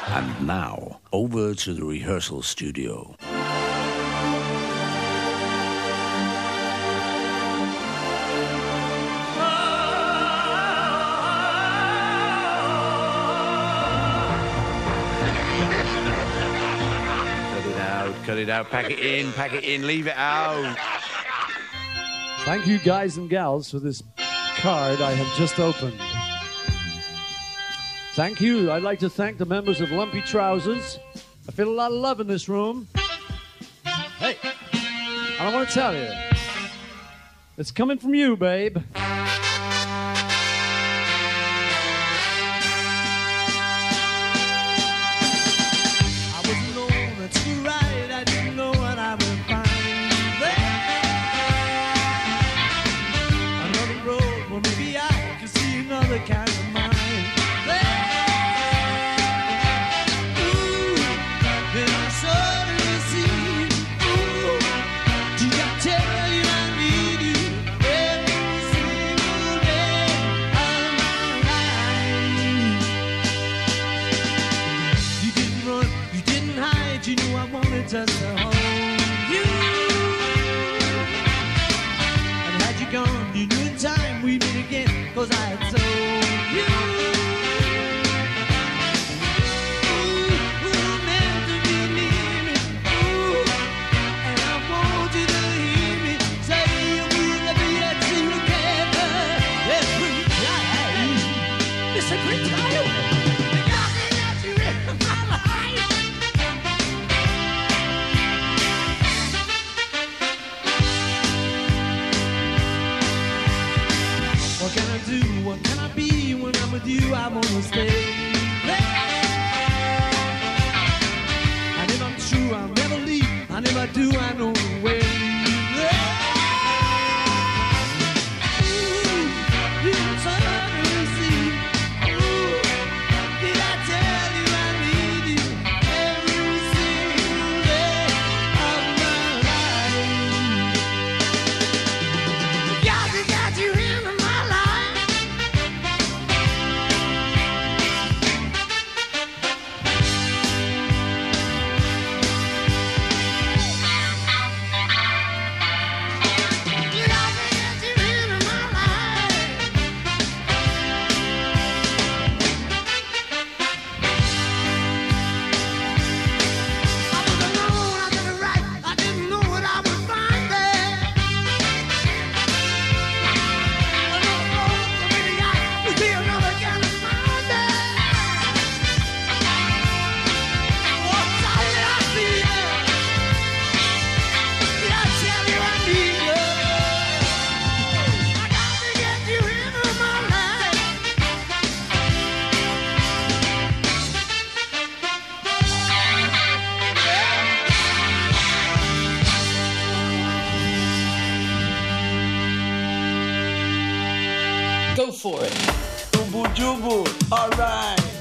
And now, over to the rehearsal studio. Cut it out, pack it in, leave it out. Thank you, guys and gals, for this card I have just opened. Thank you. I'd like to thank the members of Lumpy Trousers. I feel a lot of love in this room. Hey, I want to tell you, it's coming from you, babe. Just to hold you. And had you gone, you knew in time we'd meet again, 'cause I had told you. Ooh, ooh, meant to be near me. Ooh, and I want you to hear me say you would be that together every time. It's a great time. What can I do? What can I be when I'm with you? I wanna stay. And if I'm true, I'll never leave. And if I do, I know the way. Ooh, you suddenly see. Ooh, did I tell you I need you every single day of my life? God, you got you in. Go for it. Jubu jubu. All right.